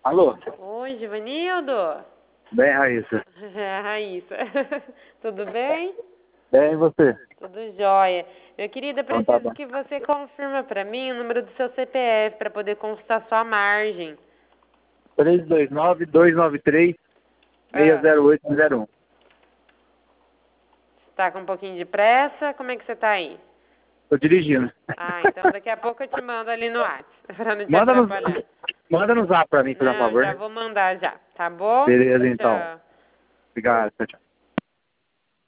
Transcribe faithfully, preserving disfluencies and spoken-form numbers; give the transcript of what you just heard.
Alô? Oi, Givanildo. Bem, Raíssa. É, Raíssa. Tudo bem? Bem, e você? Tudo jóia. Meu querido, eu Então tá preciso bom. que você confirma para mim o número do seu C P F para poder consultar sua margem. três dois nove, dois nove três, seis Ah, zero oito zero um. tá com um pouquinho de pressa? Como é que você tá aí? Tô dirigindo. Ah, então daqui a pouco eu te mando ali no WhatsApp, para não te Manda no, atrapalhar. manda no zap pra mim, por Não, favor. já vou mandar já, tá bom? Beleza, Tchau, então. tchau. Obrigado, tchau, tchau.